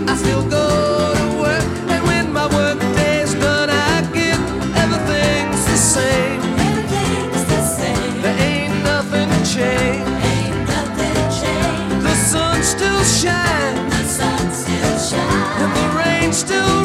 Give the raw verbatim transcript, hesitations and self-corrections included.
I still go to work, and when my work day's done, I get everything's the same. Everything's the same. There ain't nothing changed. Ain't nothing changed. The sun still shines, The sun still shines. and the rain still